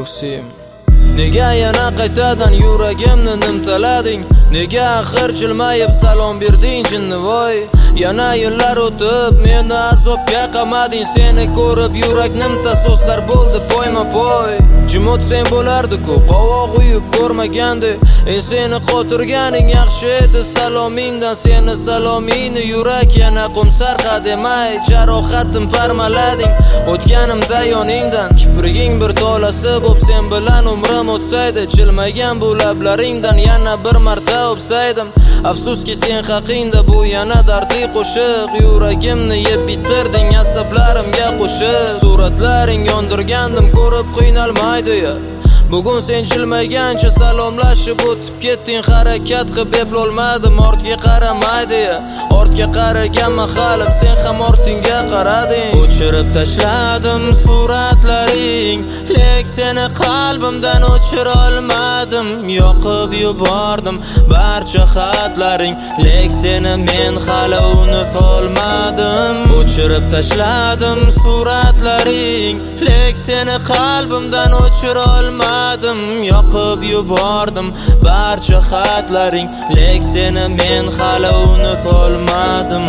Proxim. Nega yana qaytadan yuragimni nimtalading? Nega axir jilmayib salom berding jinnivoy? Yana yillar o'tib meni azobga qamading. Seni ko'rib yurak nimta so'zlar bo'ldi poyma-poy. Jim o'tsang bo'lardi-ku, qovoq uyib ko'rmagandi. Seni qotirganing yaxshi edi salomingdan. Seni salomingni yurak yana qumsarqa demay jarohatim parmalading. O'tganimda yoningdan kipriging bir tolasi bo'p sen bilan umrim o'tsaydi. Jilmagan bu lablaringdan yana bir marta o'psaydim. Afsuski sen haqingda bu yana dardli qo'shiq. Yuragimni yeb bitirding asablarimga qo'shib. Suratlaring yondirgandim ko'rib qiynalmaydi ya. Bugun sen jilmagancha salomlashib o'tib ketding. Harakat qilib eplolmadim ortga qaramaydi ya. Ortga qaragan mahalim sen ham ortingga qarading. O'chirib tashladim suratlaring, lek seni qalbimdan o'chira olmadim. Yoqib yubordim barcha xatlaring, lek seni men hali unutolmadim. O'chirib tashladim suratlaring, lek seni qalbimdan o'chira olmadim. Yoqib yubordim barcha xatlaring, lek seni men hali unutolmadim.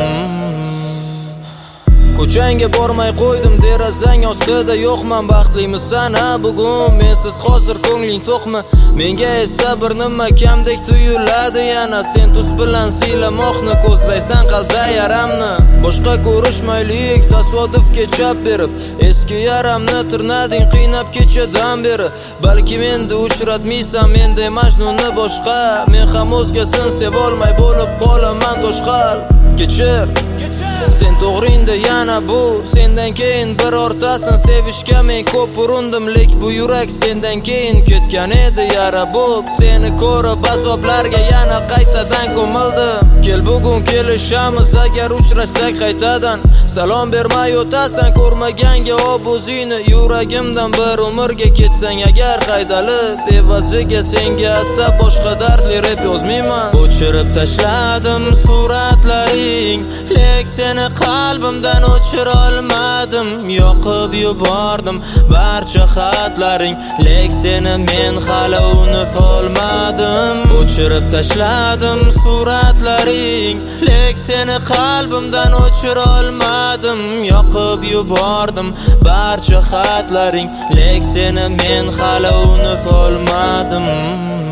Ko'changga bormay qo'ydim derazang ostida yo'qman. Baxtlimisan ha bugun mensiz hozir ko'ngling to'qmi? Menga esa bir nima kamdek tuyuladi yana. Sen tuz bilan siylamoqni ko'zlaysan qalbda yaramni. Boshqa ko'rishmaylik tasodifga chap berib, eski yaramni tirnading qiynab kechadan beri. Balki menda uchratmaysan menday majnunni boshqa. Men ham o'zgasin sevolmay bo'lib qolaman toshqal. Kechir sen to'g'ringda yana bu. Sendan keyin birortasin sevishga men ko'p urindim, lek bu yurak sendan keyin ketgan edi yara bo'p. Seni ko'rib azoblarga yana qaytadan ko'mildim. Kel bugun kelishamiz agar uchrashsak qaytadan. Salom bermay o'tasan ko'rmaganga o'zingni. Yuragimdan bir umrga ketsang agar haydalib, evaziga senga atab boshqa dardli rep yozmayman. O'chirib tashladim suratlaring, lek seni qalbimdan o'chira olmadim. Yoqib yubordim barcha xatlaring, lek seni men hali unutolmadim. O'chirib tashladim suratlaring, lek seni qalbimdan o'chira olmadim. Yoqib yubordim barcha xatlaring, lek seni men hali unutolmadim.